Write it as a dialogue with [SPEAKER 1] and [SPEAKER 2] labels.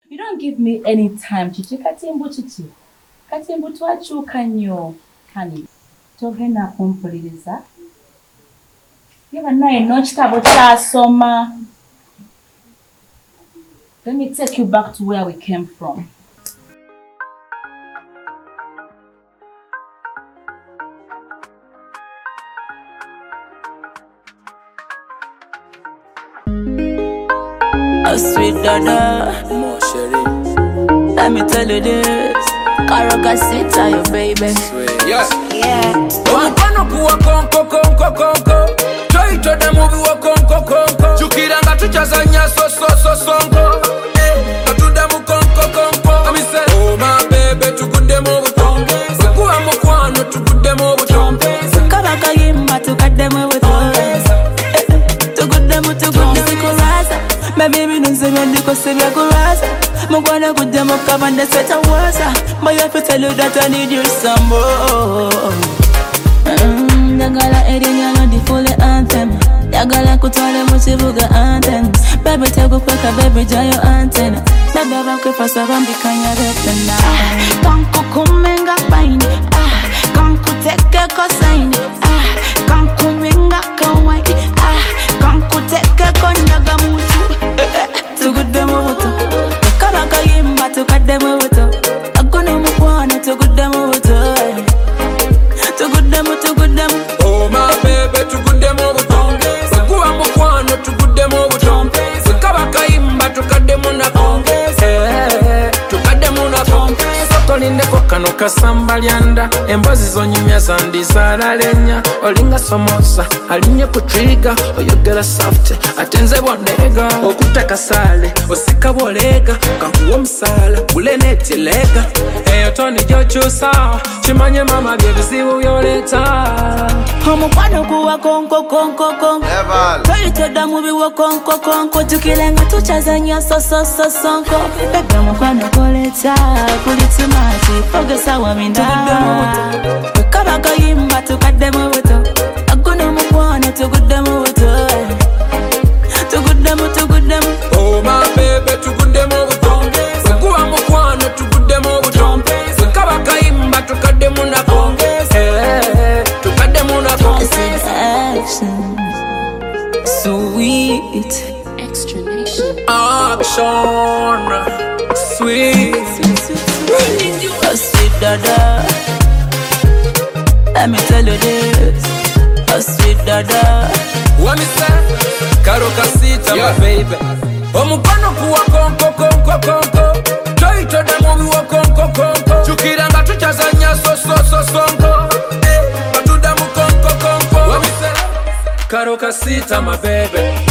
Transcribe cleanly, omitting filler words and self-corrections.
[SPEAKER 1] You don't give me any time, chichi. Katimbu chichi. Katimbu tuachu kanyo. Kani. Togena kumpuliriza. Yeba nae no chitabo cha soma. Let me take you back to where we came from.
[SPEAKER 2] A sweet dada,
[SPEAKER 3] more sherry.
[SPEAKER 2] let me tell you this. Karoka sita your baby.
[SPEAKER 3] Yeah.
[SPEAKER 4] Omupano kuwa konko Choito de movie wa konko Chukiranga tuchazanya so sonko Katuda mu konko Amise oh my baby tukude mu butombe Kuwa mukwano tukude mu butombe
[SPEAKER 2] Kabaka yimba tukade mu butombe Tukude sikuraza My baby nunzime ndiko sebya kuraza Mugwana kude mu kabande seta waza But you have to tell you that I need you some more Dagala edinya no di full anthem Dagala kutwale muchibuga anthems Baby tego kweka baby jayo antenna Dagala kwefasa rambi kanya retena Kanku kumenga paini Kanku teke kosaini Kanku menga kawaii Kanku teke konyaga mutu Tugude mubuto Kabaka yimba tukade mubuto Agune mukwane tugude mubuto Tugudemu
[SPEAKER 4] oh my baby tugudemu butombe Kuwa mukwano tugudemu butombe Kabaka imba tukademu na Tukademu na Tolindeko kano kasamba lyanda Embozi zonyumya zandizala lenya Olinga somosa, alinye kutriga Oyogera soft, atenze bondega Okutaka sale, osika bolega Kankuwa msala, ule neti lega Eyo toni jochusa Chimanye mama byebizibu yoleta
[SPEAKER 2] Omukwano kuwa konko Toyitoda mubi wa konko Tukilenga tuchazanya so sonko Bebe omukwano koleta Kulitimati Fogesa wa minda Kabaka yimba tukade mubuto Agune mukwano tugude mubuto Tugudemu
[SPEAKER 4] oh my baby tugudemu butombe Kuwa mukwano tugudemu butombe Kabaka imba tukademu na Tukademu na
[SPEAKER 2] Action Sweet
[SPEAKER 4] Action Sweet
[SPEAKER 2] A sweet dada Let me tell you this A sweet dada
[SPEAKER 4] What me say? Karoka sita my baby Omupano kuwa konko Choito de movie wa konko Chukiranga tuchazanya so sonko Katuda mu konko What me say? Karoka sita my baby